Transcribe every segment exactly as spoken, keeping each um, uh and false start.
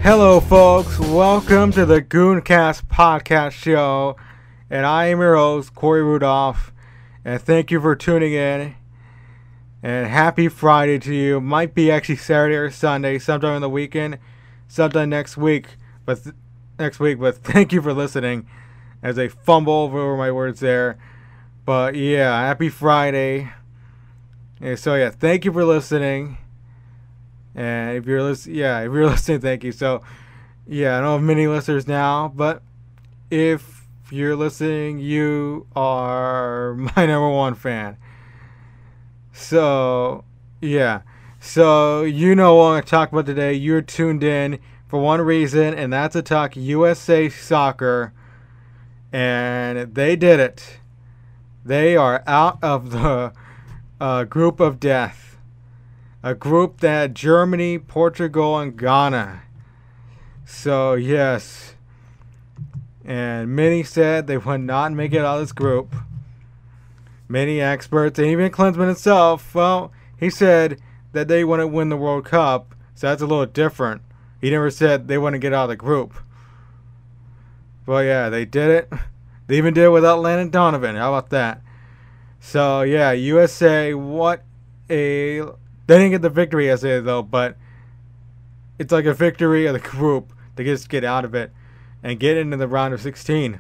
Hello, folks. Welcome to the Gooncast podcast show, and I am your host, Corey Rudolph, and thank you for tuning in. And happy Friday to you. Might be actually Saturday or Sunday, sometime on the weekend, sometime next week. But th- next week, but thank you for listening. As I fumble over my words there, but yeah, happy Friday. And so yeah, thank you for listening. And if you're listening, yeah, if you're listening, thank you. So, yeah, I don't have many listeners now, but if you're listening, you are my number one fan. So, yeah. So, you know what I'm going to talk about today. You're tuned in for one reason, and that's to talk U S A Soccer. And they did it. They are out of the uh, group of death. A group that Germany, Portugal, and Ghana. So, yes. And many said they would not make it out of this group. Many experts, and even Klinsmann himself, well, he said that they wouldn't win the World Cup. So that's a little different. He never said they wouldn't get out of the group. Well, yeah, they did it. They even did it without Landon Donovan. How about that? So, yeah, U S A, what a... They didn't get the victory yesterday, though, but it's like a victory of the group to just get out of it and get into the round of sixteen.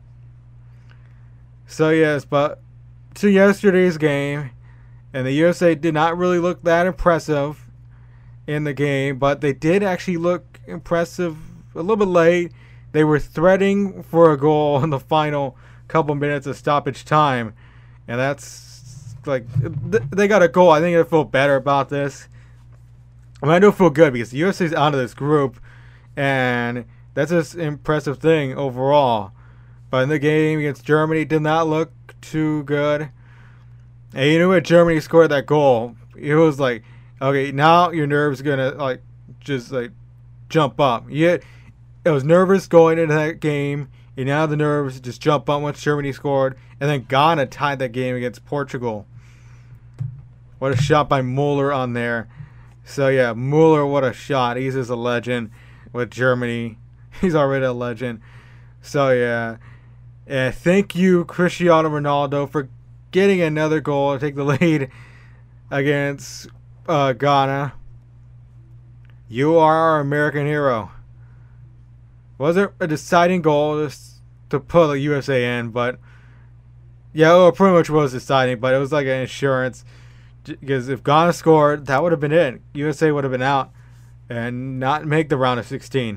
So, yes, but to yesterday's game, and the U S A did not really look that impressive in the game, but they did actually look impressive a little bit late. They were threatening for a goal in the final couple minutes of stoppage time, and that's like they got a goal. I think I feel better about this. I mean, I do feel good because the U S A's out of this group, and that's an impressive thing overall. But in the game against Germany, did not look too good. And you know what? Germany scored that goal. It was like, okay, now your nerves gonna like just like jump up. Yeah, it was nervous going into that game, and now the nerves just jump up once Germany scored, and then Ghana tied that game against Portugal. What a shot by Mueller on there. So, yeah, Mueller, what a shot. He's just a legend with Germany. He's already a legend. So, yeah. And thank you, Cristiano Ronaldo, for getting another goal to take the lead against uh, Ghana. You are our American hero. Wasn't a deciding goal just to put the U S A in, but yeah, well, it pretty much was deciding, but it was like an insurance. Because if Ghana scored, that would have been it. U S A would have been out and not make the round of sixteen.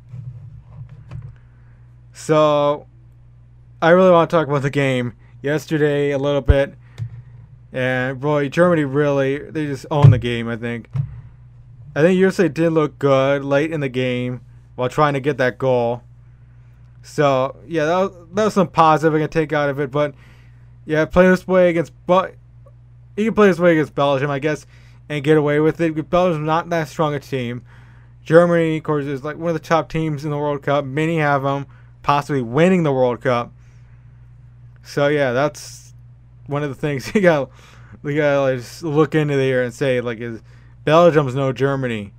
So, I really want to talk about the game yesterday a little bit. And, boy, Germany really, they just owned the game, I think. I think U S A did look good late in the game while trying to get that goal. So, yeah, that was, that was some positive I can take out of it. But, yeah, play this way against... But, he can play his way against Belgium, I guess, and get away with it. Belgium's not that strong a team. Germany, of course, is like one of the top teams in the World Cup. Many have them possibly winning the World Cup. So, yeah, that's one of the things you got we got to like, just look into there and say, like, is Belgium's no Germany.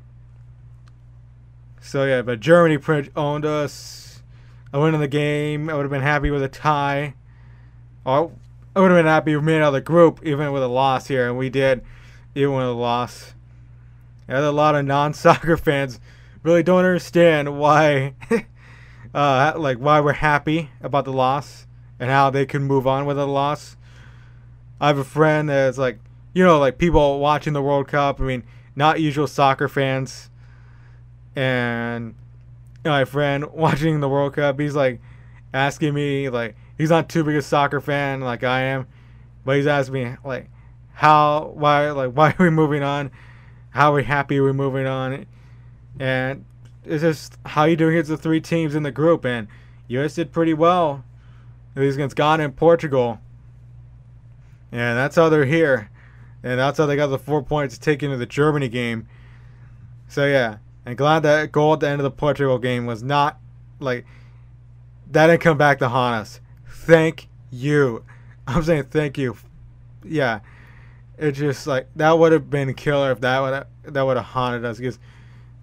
So, yeah, but Germany pretty much owned us. I went in the game. I would have been happy with a tie. Oh, I would have been happy we made it out of the group, even with a loss here, and we did, even with a loss. And a lot of non-soccer fans really don't understand why, uh, like why we're happy about the loss and how they can move on with a loss. I have a friend that's like, you know, like people watching the World Cup. I mean, not usual soccer fans, and you know, my friend watching the World Cup, he's like asking me like. He's not too big a soccer fan like I am, but he's asking me like, how, why, like, why are we moving on? How are we happy we're moving on? And it's just how you doing against the three teams in the group, and U S did pretty well, at least against Ghana and Portugal, and that's how they're here, and that's how they got the four points to take into the Germany game. So yeah, and glad that goal at the end of the Portugal game was not like that didn't come back to haunt us. Thank you. I'm saying thank you. Yeah. It's just like that would have been killer if that would have, that would have haunted us because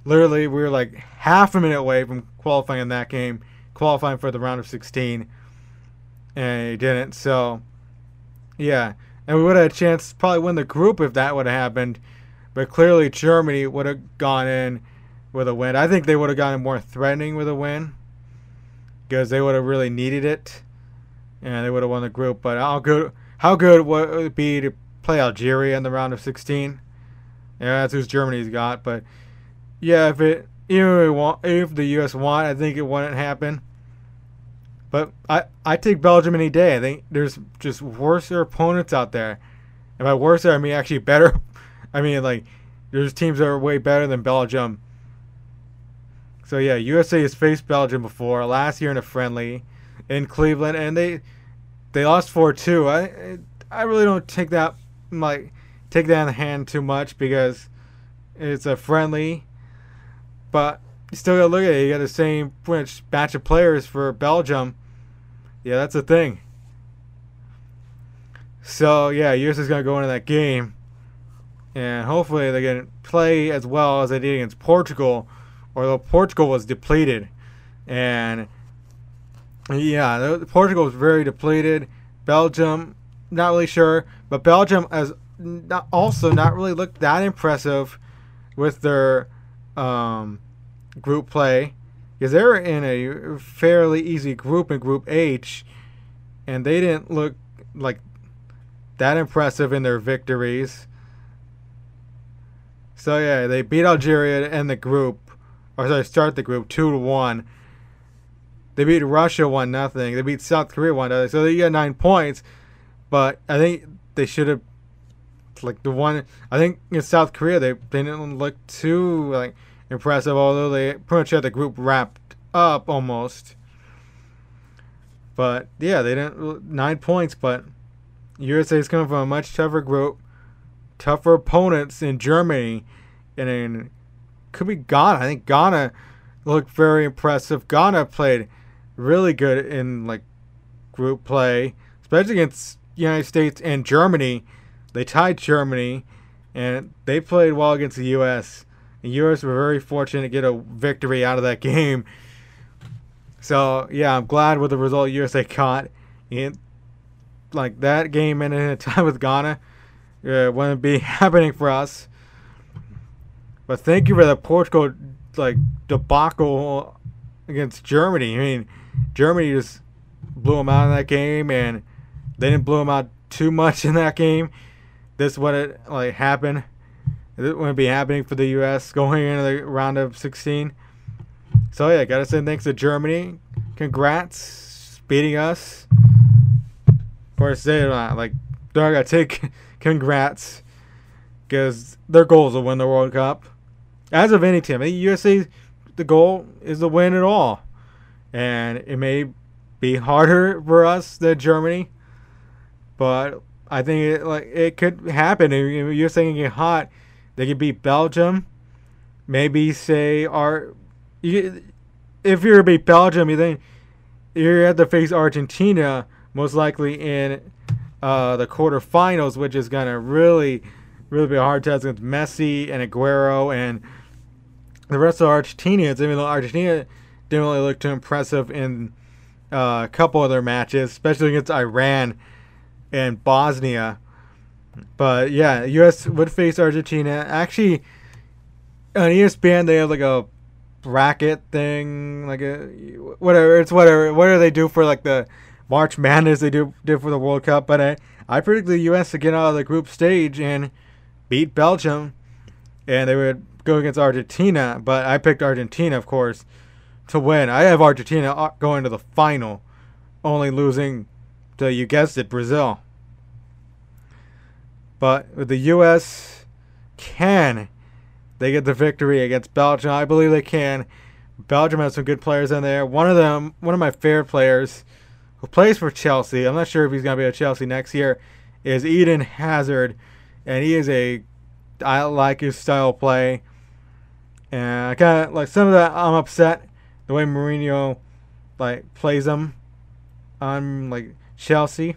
literally we were like half a minute away from qualifying in that game, qualifying for the round of sixteen, and he didn't. So yeah, and we would have had a chance to probably win the group if that would have happened. But clearly Germany would have gone in with a win. I think they would have gotten more threatening with a win because they would have really needed it, and they would have won the group. But how good, how good would it be to play Algeria in the round of sixteen? Yeah, that's who Germany's got. But yeah, if it even if the U S won, I think it wouldn't happen. But I, I take Belgium any day. I think there's just worse opponents out there. And by worse, I mean actually better. I mean, like, there's teams that are way better than Belgium. So, yeah, U S A has faced Belgium before, last year in a friendly in Cleveland, and they they lost four two. I I really don't take that, like, take that in the hand too much because it's a friendly. But you still got to look at it. You got the same batch of players for Belgium. Yeah, that's the thing. So, yeah, U S A is going to go into that game. And hopefully they can play as well as they did against Portugal, although Portugal was depleted. And, yeah, Portugal was very depleted. Belgium, not really sure. But Belgium has not, also not really looked that impressive with their um, group play. Because they were in a fairly easy group in Group H. And they didn't look like that impressive in their victories. So yeah, they beat Algeria to end the group, or sorry, start the group two to one. They beat Russia one nothing. They beat South Korea one nothing. So they got nine points, but I think they should have, like the one. I think in South Korea they, they didn't look too like impressive, although they pretty much had the group wrapped up almost. But yeah, they didn't nine points, but U S A is coming from a much tougher group. Tougher opponents in Germany, and in could be Ghana. I think Ghana looked very impressive. Ghana played really good in like group play, especially against the United States and Germany. They tied Germany, and they played well against the U S. The U S were very fortunate to get a victory out of that game. So yeah, I'm glad with the result U S A got. And like that game ended in a tie with Ghana. It wouldn't be happening for us. But thank you for the Portugal like debacle against Germany. I mean, Germany just blew them out in that game, and they didn't blow them out too much in that game. This wouldn't like happen. It wouldn't be happening for the U S going into the round of sixteen. So yeah, gotta say thanks to Germany. Congrats, beating us. Of course, they're not like they're gonna take. Congrats, because their goal is to win the World Cup. As of any team, U S A, the goal is to win it all, and it may be harder for us than Germany, but I think it like it could happen. If U S A can get hot, they could beat Belgium. Maybe say our, if you're to beat Belgium, you think you're at to face Argentina most likely in. Uh, the quarterfinals, which is gonna really, really be a hard test against Messi and Aguero and the rest of the Argentinians. Even though Argentina didn't really look too impressive in uh, a couple of their matches, especially against Iran and Bosnia. But yeah, U S would face Argentina. Actually, on E S P N they have like a bracket thing, like a whatever. It's whatever. What do they do for like the March Madness they do did for the World Cup? But I, I predict the U S to get out of the group stage and beat Belgium, and they would go against Argentina. But I picked Argentina, of course, to win. I have Argentina going to the final, only losing to, you guessed it, Brazil. But with the U S, can they get the victory against Belgium? I believe they can. Belgium has some good players in there. One of them, one of my favorite players, who plays for Chelsea, I'm not sure if he's going to be at Chelsea next year, is Eden Hazard. And he is a, I like his style of play. And I kind of, like, some of that, I'm upset the way Mourinho, like, plays him on, like, Chelsea.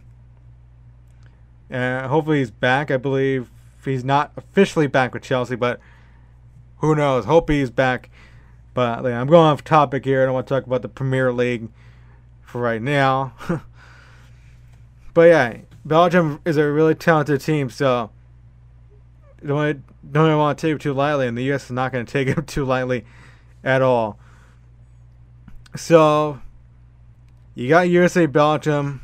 And hopefully he's back. I believe he's not officially back with Chelsea, but who knows? Hope he's back. But like, I'm going off topic here. I don't want to talk about the Premier League for right now. But yeah, Belgium is a really talented team, so don't don't even want to take it too lightly, and the U S is not going to take it too lightly at all. So you got U S A Belgium,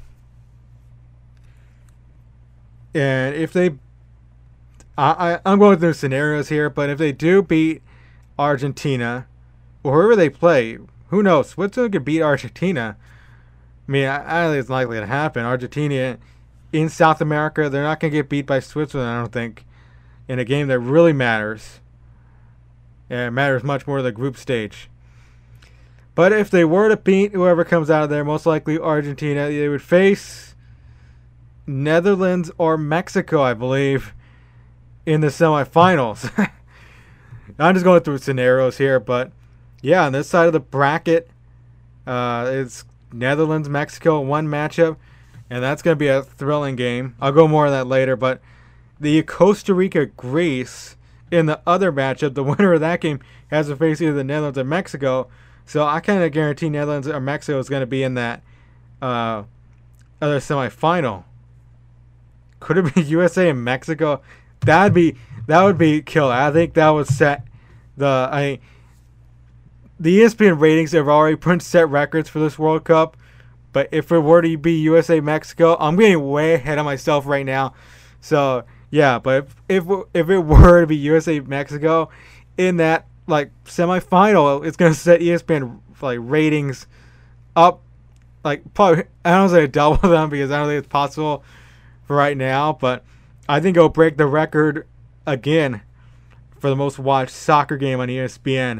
and if they, I, I I'm going through scenarios here, but if they do beat Argentina, or whoever they play, who knows? Switzerland could beat Argentina. I mean, I, I don't think it's likely to happen. Argentina in South America, they're not going to get beat by Switzerland, I don't think, in a game that really matters. And it matters much more than the group stage. But if they were to beat whoever comes out of there, most likely Argentina, they would face Netherlands or Mexico, I believe, in the semifinals. I'm just going through scenarios here, but yeah, on this side of the bracket, uh, it's Netherlands, Mexico, one matchup, and that's going to be a thrilling game. I'll go more on that later, but the Costa Rica, Greece in the other matchup, the winner of that game has to face either the Netherlands or Mexico. So I kind of guarantee Netherlands or Mexico is going to be in that uh, other semifinal. Could it be U S A and Mexico? That'd be that would be killer. I think that would set the I. The E S P N ratings have already put set records for this World Cup, but if it were to be U S A Mexico, I'm getting way ahead of myself right now. So yeah, but if if, if it were to be U S A Mexico in that like semifinal, it's gonna set E S P N like ratings up like probably I don't say double them because I don't think it's possible for right now, but I think it'll break the record again for the most watched soccer game on E S P N.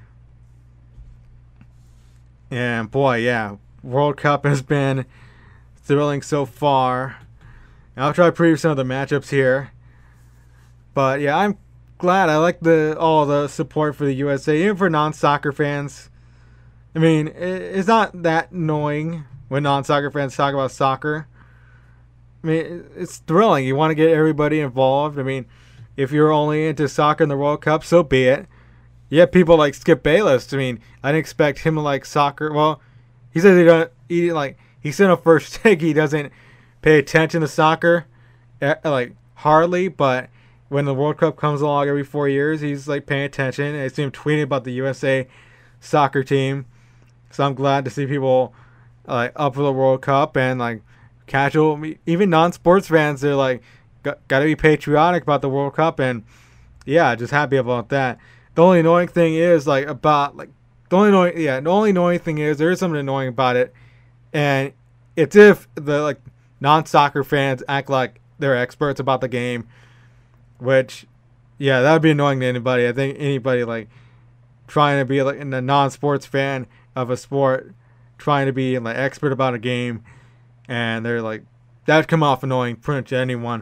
And boy, yeah, World Cup has been thrilling so far. And I'll try to preview some of the matchups here. But yeah, I'm glad. I like the all the support for the U S A, even for non-soccer fans. I mean, it's not that annoying when non-soccer fans talk about soccer. I mean, it's thrilling. You want to get everybody involved. I mean, if you're only into soccer in the World Cup, so be it. You have people like Skip Bayless. I mean, I didn't expect him to like soccer. Well, he says he don't. He didn't like. He said on first take he doesn't pay attention to soccer, like hardly. But when the World Cup comes along every four years, he's like paying attention. I see him tweeting about the U S A soccer team. So I'm glad to see people like up for the World Cup and like casual, even non-sports fans. They're like got, got to be patriotic about the World Cup, and yeah, just happy about that. The only annoying thing is like about like the only annoying yeah the only annoying thing is there is something annoying about it, and it's if the like non-soccer fans act like they're experts about the game, which yeah that would be annoying to anybody. I think anybody like trying to be like a non-sports fan of a sport, trying to be like expert about a game, and they're like that would come off annoying pretty much to anyone.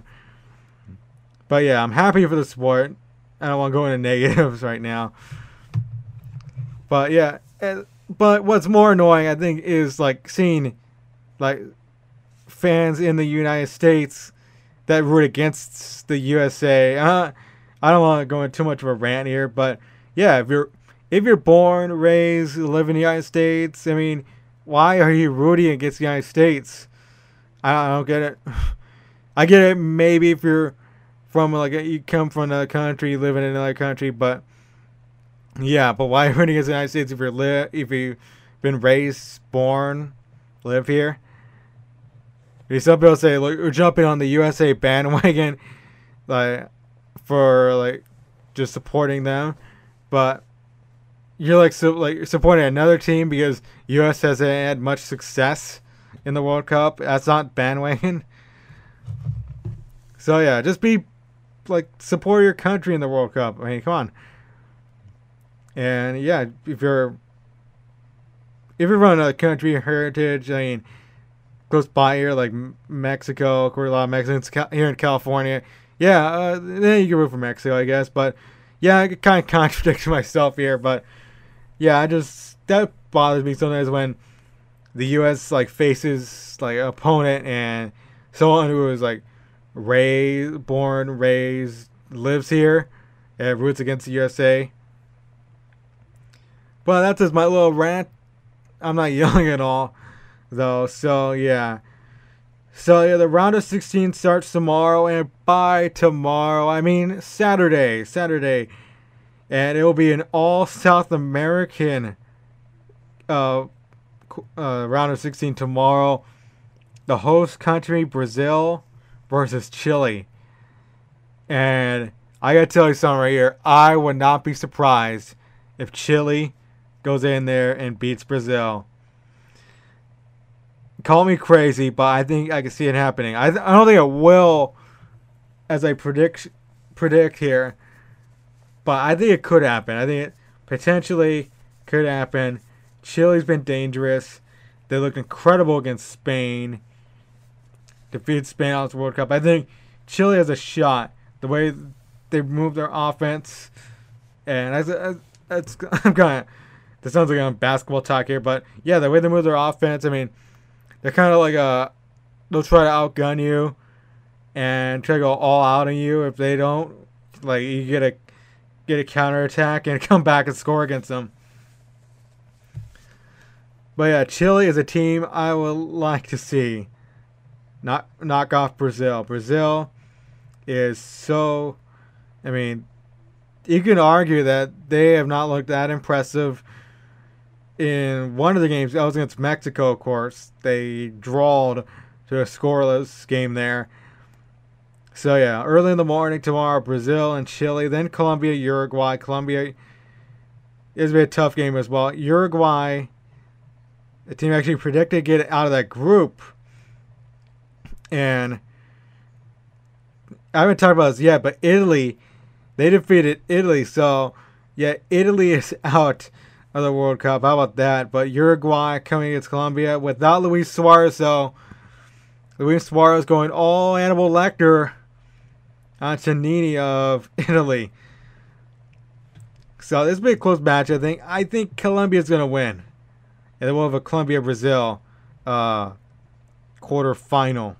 But yeah, I'm happy for the sport. I don't want to go into negatives right now. But yeah, but what's more annoying, I think, is like seeing like fans in the United States that root against the U S A. Uh, I don't want to go into too much of a rant here, but yeah, if you're if you're born, raised, live in the United States, I mean, why are you rooting against the United States? I don't, I don't get it. I get it. Maybe if you're from like you come from another country, you live in another country, but yeah, but why rooting against the United States if you're li- if you've been raised, born, live here? Some people say like we're jumping on the U S A bandwagon, like for like just supporting them, but you're like so like supporting another team because U S hasn't had much success in the World Cup. That's not bandwagon. So yeah, just be like support your country in the World Cup. I mean, come on. And yeah, if you're if you're from a country heritage, I mean, close by here like Mexico, of course, a lot of Mexicans here in California. Yeah, uh, then you can root for Mexico, I guess. But yeah, I kind of contradict myself here. But yeah, I just that bothers me sometimes when the U S like faces like an opponent and someone who is like raised, born, raised, lives here, and roots against the U S A. But that's just my little rant. I'm not yelling at all, though. So, yeah. So, yeah, the round of sixteen starts tomorrow. And by tomorrow, I mean Saturday. Saturday. And it will be an all South American uh, uh, round of sixteen tomorrow. The host country, Brazil, versus Chile. And I gotta tell you something right here. I would not be surprised if Chile goes in there and beats Brazil. Call me crazy, but I think I can see it happening. I, th- I don't think it will, as I predict predict here. But I think it could happen. I think it potentially could happen. Chile's been dangerous. They looked incredible against Spain. Defeated Spain out of the World Cup. I think Chile has a shot. The way they move their offense. And I, I, that's, I'm kind of... This sounds like I'm basketball talk here. But yeah, the way they move their offense. I mean, they're kind of like a... They'll try to outgun you. And try to go all out on you. If they don't, like, you get a... get a counterattack and come back and score against them. But yeah, Chile is a team I would like to see not knock off Brazil. Brazil is so, I mean, you can argue that they have not looked that impressive in one of the games. That was against Mexico, of course. They drawed to a scoreless game there. So, yeah, early in the morning tomorrow, Brazil and Chile. Then Colombia, Uruguay. Colombia is a tough game as well. Uruguay, the team actually predicted to get out of that group. And I haven't talked about this yet, but Italy, they defeated Italy. So, yeah, Italy is out of the World Cup. How about that? But Uruguay coming against Colombia without Luis Suarez. So, Luis Suarez going all Hannibal Lecter on Giannini of Italy. So this will be a close match, I think. I think Colombia's going to win. And then we'll have a Colombia-Brazil uh, quarterfinal.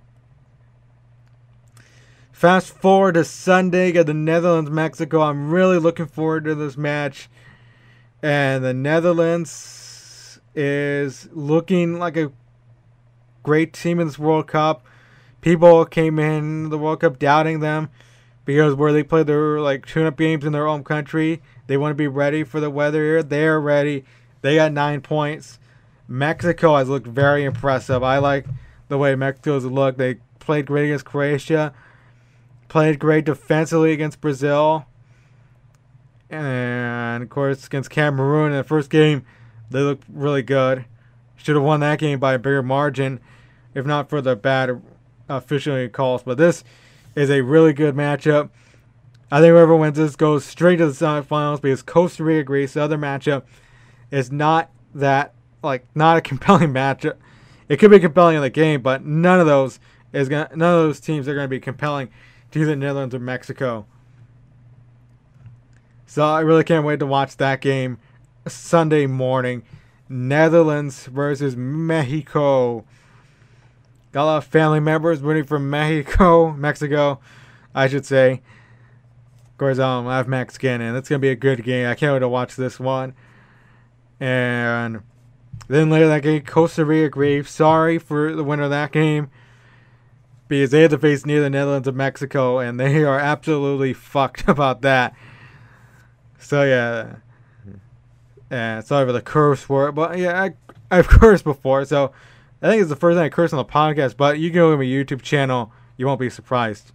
Fast forward to Sunday, got the Netherlands-Mexico. I'm really looking forward to this match. And the Netherlands is looking like a great team in this World Cup. People came in the World Cup doubting them because where they play their like tune-up games in their home country, they want to be ready for the weather here. They're ready. They got nine points. Mexico has looked very impressive. I like the way Mexico's looked. They played great against Croatia, played great defensively against Brazil, and of course against Cameroon in the first game, they looked really good. Should have won that game by a bigger margin, if not for the bad officiating calls. But this is a really good matchup. I think whoever wins this goes straight to the semifinals because Costa Rica, Greece, the other matchup, is not that, like, not a compelling matchup. It could be compelling in the game, but none of those is gonna, none of those teams are going to be compelling to the Netherlands or Mexico. So I really can't wait to watch that game Sunday morning. Netherlands versus Mexico. Got a lot of family members rooting for Mexico, Mexico, I should say. Of course, um, I have Mexican, and it's gonna be a good game. I can't wait to watch this one. And then later that game, Costa Rica, Greece. Sorry for the winner of that game, because they had to face neither the Netherlands or Mexico, and they are absolutely fucked about that. So yeah. And sorry for the curse word, but yeah, I, I've cursed before, so I think it's the first time I cursed on the podcast, but you can go to my YouTube channel, you won't be surprised.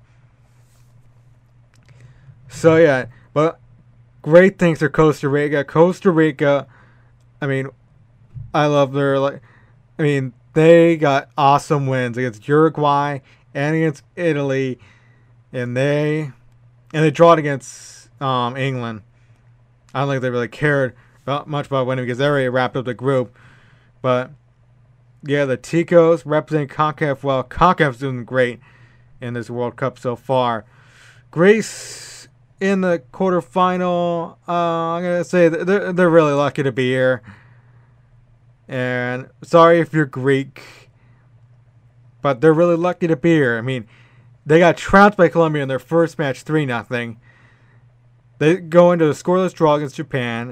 So yeah, but great things for Costa Rica. Costa Rica, I mean, I love their, like, I mean, they got awesome wins against Uruguay and against Italy, and they, and they drawed against um, England. I don't think they really cared about much about winning because they already wrapped up the group. But yeah, the Ticos representing CONCACAF well. CONCACAF's doing great in this World Cup so far. Greece in the quarterfinal. Uh, I'm gonna say they're they're really lucky to be here. And sorry if you're Greek, but they're really lucky to be here. I mean, they got trounced by Colombia in their first match, three nothing. They go into a scoreless draw against Japan.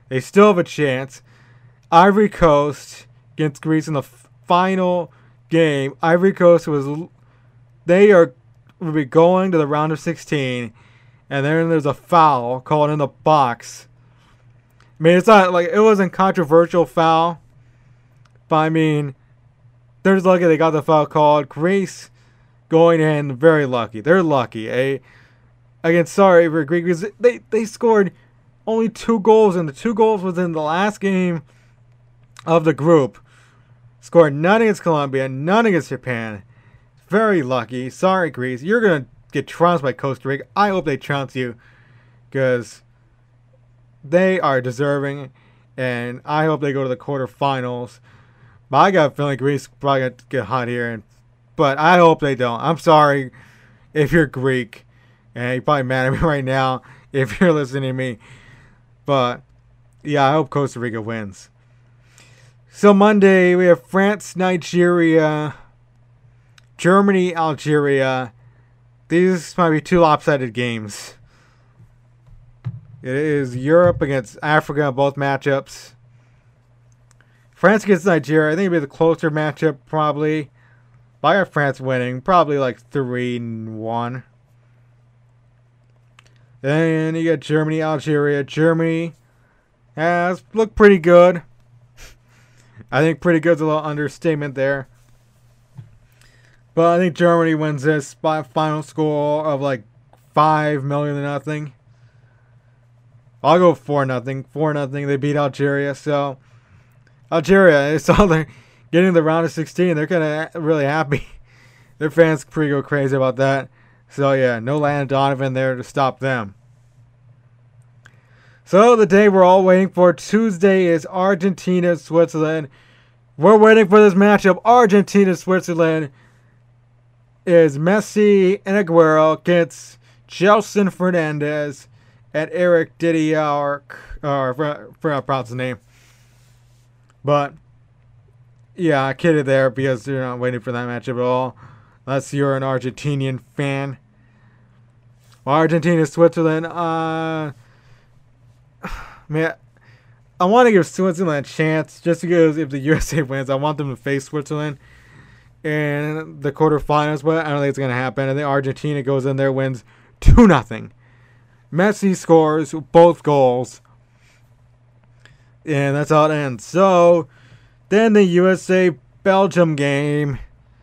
They still have a chance. Ivory Coast against Greece in the final game. Ivory Coast was, they are will be going to the round of sixteen, and then there's a foul called in the box. I mean, it's not like it wasn't controversial foul, but I mean, they're just lucky they got the foul called. Greece going in very lucky. They're lucky. Eh? Again, sorry for Greece because they they scored only two goals, and the two goals was in the last game of the group. Scored none against Colombia, none against Japan. Very lucky. Sorry, Greece. You're going to get trounced by Costa Rica. I hope they trounce you because they are deserving, and I hope they go to the quarterfinals. But I got a feeling Greece probably going to get hot here, and, but I hope they don't. I'm sorry if you're Greek, and you're probably mad at me right now if you're listening to me. But, yeah, I hope Costa Rica wins. So Monday, we have France, Nigeria, Germany, Algeria. These might be two lopsided games. It is Europe against Africa in both matchups. France against Nigeria. I think it'll be the closer matchup, probably. But I got France winning. Probably like three and one. Then you got Germany, Algeria. Germany has looked pretty good. I think pretty good's a little understatement there. But I think Germany wins this by a final score of like five million to nothing. I'll go four nothing. Four nothing. They beat Algeria. So Algeria, it's all they're getting the round of sixteen. They're kind of really happy. Their fans pretty go crazy about that. So yeah, no Landon Donovan there to stop them. So the day we're all waiting for, Tuesday, is Argentina, Switzerland. We're waiting for this matchup. Argentina, Switzerland is Messi and Aguero against Gelson Fernandez and Eric Didier. Or for, for not pronounce his name. But yeah, I kidded there because you're not waiting for that matchup at all. Unless you're an Argentinian fan. Well, Argentina, Switzerland. Uh, man, I want to give Switzerland a chance just because if the U S A wins, I want them to face Switzerland in the quarterfinals. But I don't think it's going to happen. I think Argentina goes in there, wins two nothing. Messi scores both goals. And that's how it ends. So, then the U S A-Belgium game.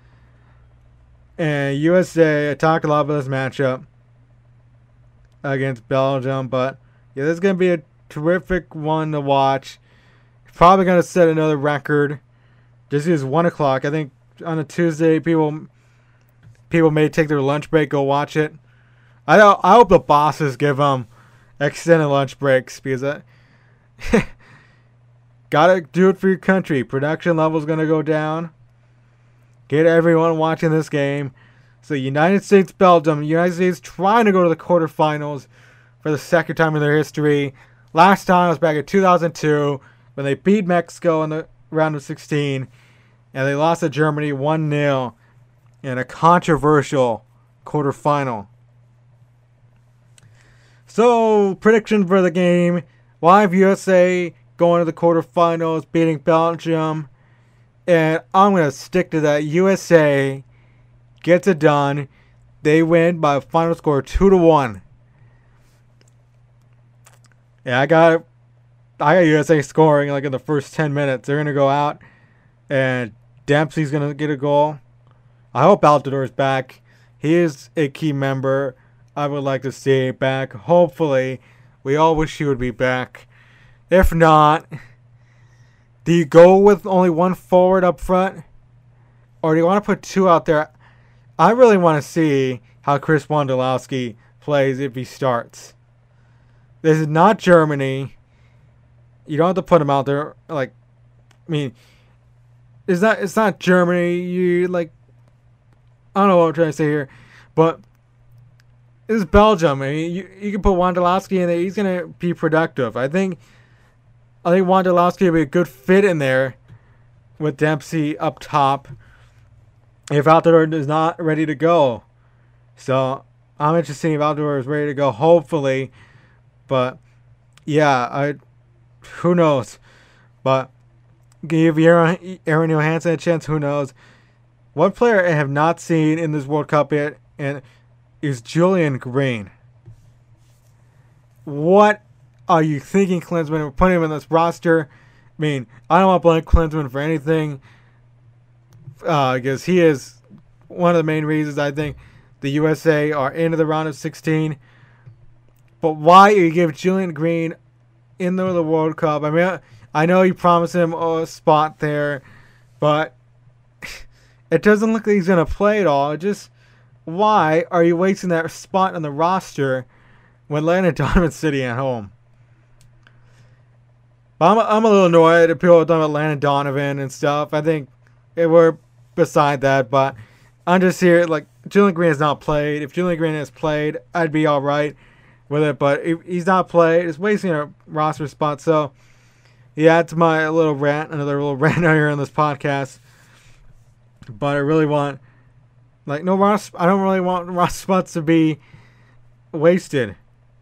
And U S A, I talked a lot about this matchup against Belgium. But, yeah, this is going to be a terrific one to watch. Probably going to set another record. Just because one o'clock. I think on a Tuesday, people people may take their lunch break, go watch it. I I hope the bosses give them extended lunch breaks because I gotta do it for your country. Production level's gonna go down. Get everyone watching this game. So United States, Belgium. United States trying to go to the quarterfinals for the second time in their history. Last time was back in two thousand two when they beat Mexico in the round of sixteen, and they lost to Germany one nil in a controversial quarterfinal. So, prediction for the game. Live U S A going to the quarterfinals, beating Belgium. And I'm going to stick to that. U S A gets it done. They win by a final score two to one. Yeah, I got I got U S A scoring like in the first ten minutes. They're going to go out, and Dempsey's going to get a goal. I hope Altidore is back. He is a key member. I would like to see it back. Hopefully. We all wish he would be back. If not, do you go with only one forward up front? Or do you want to put two out there? I really want to see how Chris Wondolowski plays if he starts. This is not Germany. You don't have to put him out there. Like, I mean, it's not, it's not Germany. You, like, I don't know what I'm trying to say here. But this is Belgium. I mean, you, you can put Wondolowski in there. He's going to be productive. I think I think Wondolowski will be a good fit in there with Dempsey up top if Altidore is not ready to go. So, I'm interested if Altidore is ready to go, hopefully. But, yeah, I who knows? But give Aaron, Aaron Johansson a chance. Who knows? One player I have not seen in this World Cup yet, and is Julian Green. What are you thinking, Klinsmann? We're putting him in this roster. I mean, I don't want to blame Klinsmann for anything, uh, because he is one of the main reasons I think the U S A are into the round of sixteen. But why you give Julian Green in the, the World Cup? I mean, I know you promised him a spot there, but it doesn't look like he's going to play at all. Just why are you wasting that spot on the roster when Landon Donovan's sitting at home? I'm, I'm a little annoyed at people talking about Landon Donovan and stuff. I think it, we're beside that, but I'm just here, like, Julian Green has not played. If Julian Green has played, I'd be all right with it, but if he's not played, it's wasting a roster spot. So, yeah, it's my little rant, another little rant here on this podcast. But I really want, like, no roster, I don't really want roster spots to be wasted.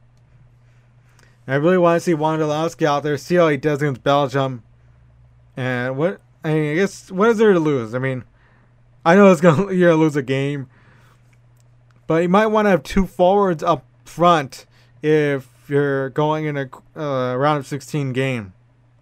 I really want to see Wondolowski out there, see how he does against Belgium. And what, I mean, I guess, what is there to lose? I mean, I know it's gonna, you're going to lose a game. But you might want to have two forwards up front if you're going in a uh, round of sixteen game.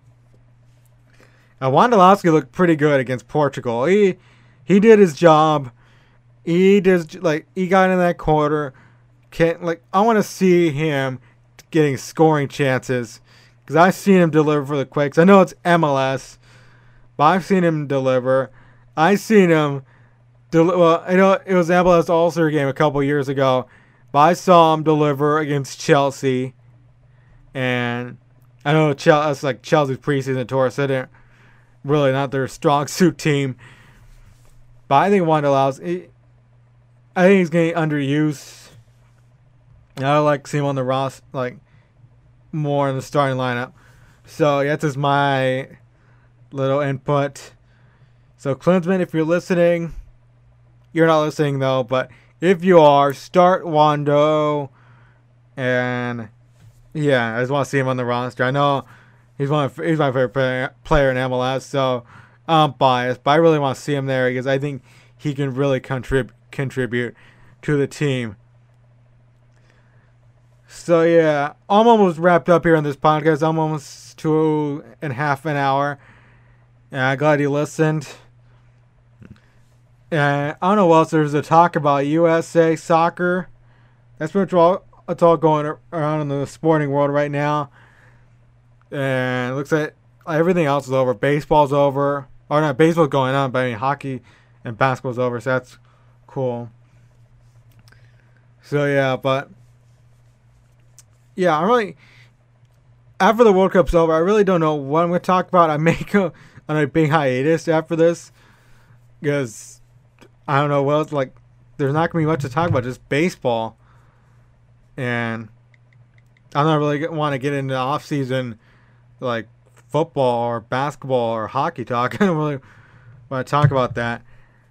Now, Wondolowski looked pretty good against Portugal. He he did his job. He did, like, he got in that quarter. Can't, like, I want to see him getting scoring chances, because I've seen him deliver for the Quakes. I know it's M L S, but I've seen him deliver. I've seen him deliver. Well, I know it was M L S All-Star game a couple years ago, but I saw him deliver against Chelsea. And I know Chelsea, that's like Chelsea's preseason tour, so they're really not their strong suit team. But I think Wondolowski, I think he's getting underused. I like seeing him on the roster, like, more in the starting lineup. So, yeah, that's just my little input. So, Klinsmann, if you're listening, you're not listening, though, but if you are, start Wando. And, yeah, I just want to see him on the roster. I know he's one of, he's my favorite player, player in M L S, so I'm biased. But I really want to see him there because I think he can really contrib- contribute to the team. So, yeah, I'm almost wrapped up here on this podcast. I'm almost two and a half an hour. And I'm glad you listened. And I don't know what else there's to talk about. U S A soccer. That's pretty much all, it's all going around in the sporting world right now. And it looks like everything else is over. Baseball's over. Or not, baseball's going on, but I mean, hockey and basketball's over, so that's cool. So, yeah, but yeah, I really, after the World Cup's over, I really don't know what I'm going to talk about. I may go on a big hiatus after this because I don't know what else, like, there's not going to be much to talk about, just baseball. And I'm not really want to get into off-season, like, football or basketball or hockey talk. I don't really want to talk about that.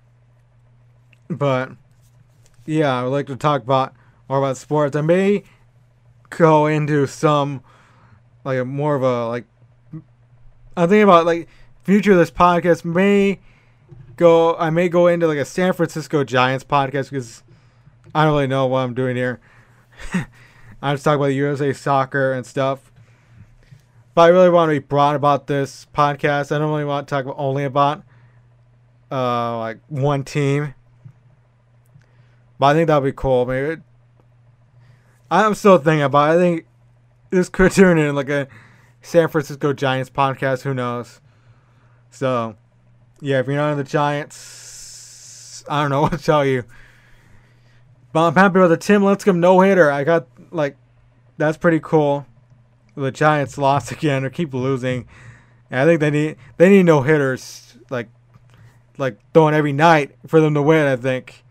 But, yeah, I would like to talk about more about sports. I may go into some, like, a more of a, like, I'm thinking about, like, future of this podcast may go, I may go into, like, a San Francisco Giants podcast because I don't really know what I'm doing here. I'm just talking about the U S A soccer and stuff. But I really want to be broad about this podcast. I don't really want to talk about only about, uh, like, one team. But I think that would be cool. Maybe it, I'm still thinking about it. I think this could turn into like a San Francisco Giants podcast. Who knows? So, yeah, if you're not in the Giants, I don't know what to tell you. But I'm happy with the Tim Lincecum no-hitter. I got, like, that's pretty cool. The Giants lost again or keep losing. And I think they need they need no-hitters, like, like throwing every night for them to win, I think.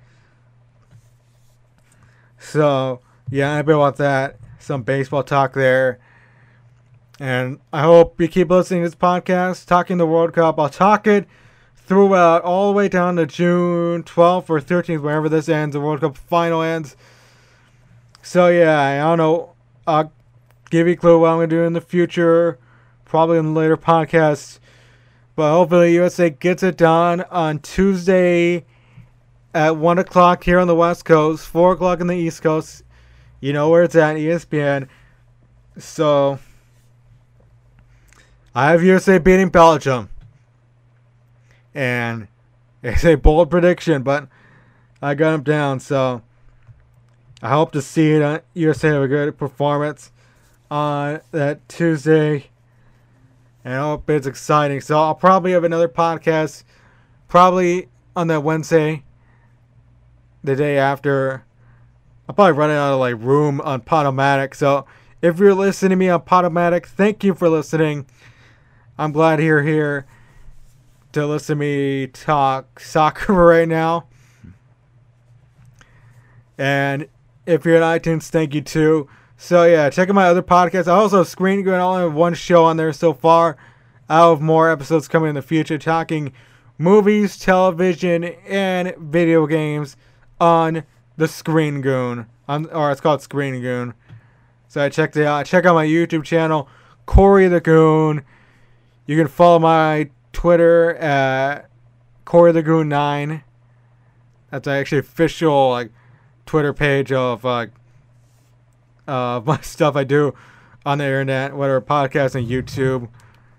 So, yeah, I'm happy about that. Some baseball talk there. And I hope you keep listening to this podcast, talking the World Cup. I'll talk it throughout all the way down to June twelfth or thirteenth, whenever this ends, the World Cup final ends. So, yeah, I don't know. I'll give you a clue what I'm going to do in the future. probably in later podcasts. But hopefully U S A gets it done on Tuesday at one o'clock here on the West Coast, four o'clock on the East Coast. You know where it's at, E S P N. So, I have U S A beating Belgium. And it's a bold prediction, but I got them down. So, I hope to see it. U S A have a good performance on that Tuesday. And I hope it's exciting. So, I'll probably have another podcast probably on that Wednesday, the day after. I'll probably run out of like room on Podomatic. So if you're listening to me on Podomatic, thank you for listening. I'm glad you're here to listen to me talk soccer right now. And if you're on iTunes, thank you too. So yeah, check out my other podcasts. I also have Screen Goon. I only have one show on there so far. I'll have more episodes coming in the future talking movies, television, and video games on the Screen Goon, um, or it's called Screen Goon. So I checked it out. Check out my YouTube channel, Corey the Goon. You can follow my Twitter at Corey the Goon nine. That's actually official like Twitter page of like uh, my stuff I do on the internet, whether podcasts and YouTube.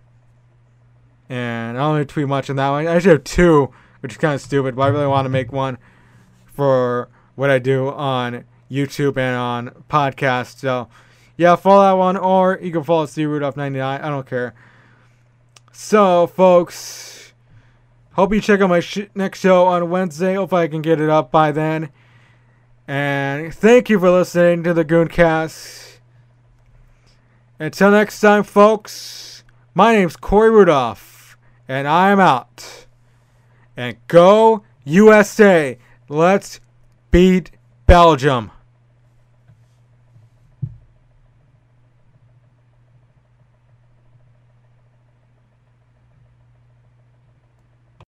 And I don't really tweet much on that one. I actually have two, which is kind of stupid, but I really want to make one for what I do on YouTube and on podcasts. So, yeah, follow that one, or you can follow C Rudolph ninety-nine. I don't care. So, folks, hope you check out my sh- next show on Wednesday. Hopefully I can get it up by then. And thank you for listening to the Gooncast. Until next time, folks, my name's Corey Rudolph, and I'm out. And go U S A. Let's beat Belgium.